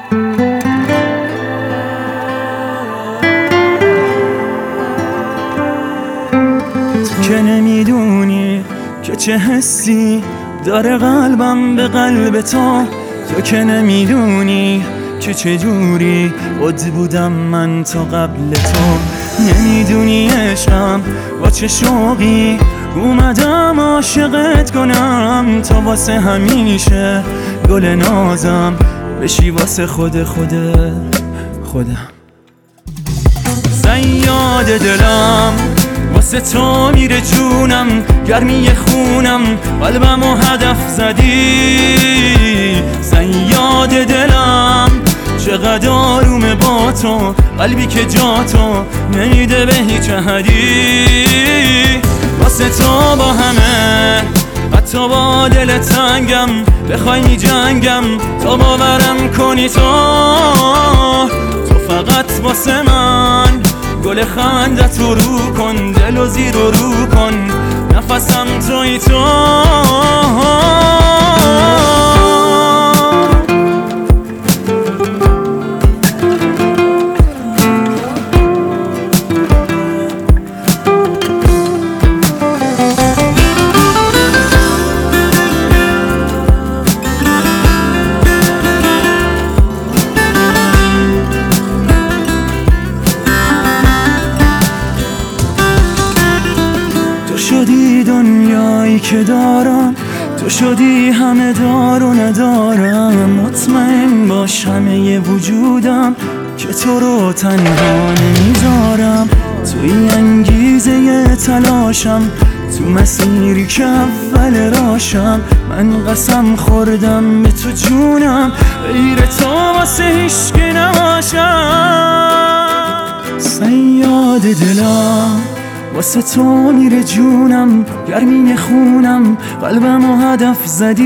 تو که نمیدونی که چه حسی داره قلبم به قلب تو که نمیدونی که چجوری خود بودم من تا قبل تو. نمیدونی عشقم با چه شوقی اومدم عاشقت کنم تا واسه همیشه گل نازم بشی واسه خودم. صیاد دلم واسه تو میره جونم، گرمی خونم قلبمو هدف زدی. صیاد دلم چقدر آرومه با تو، قلبی که جا تو نمیده به هیچ احدی. واسه تو با همه حتی با دل تنگم بخوای می جنگم تا باورم کنی تو فقط واسه من گل خندت رو کن، دل و زیر رو کن، نفسم توی تو. تو شدی دنیایی که دارم، تو شدی همه دار و ندارم. مطمئن باش همه وجودم که تو رو تنها نمیذارم. توی انگیزه تلاشم، تو مسیری که اول راشم. من قسم خوردم به تو جونم غیر تو واسه هیچکی نباشم. صیاد دلم واسه تو میره جونم، گرمی خونم قلبمو هدف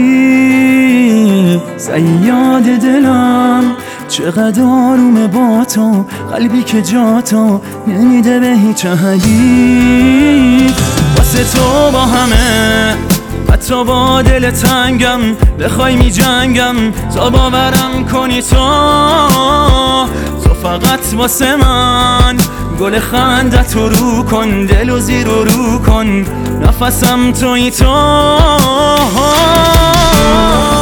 زدی. صیاد دلم چقدر آرومه با تو، قلبی که جا تو نمیده به هیچ احدی. واسه تو با همه حتی با دل تنگم بخوای می جنگم تا باورم کنی تو فقط واسه من گل خندت رو کن، دل و زیر رو کن، نفسم توی تو.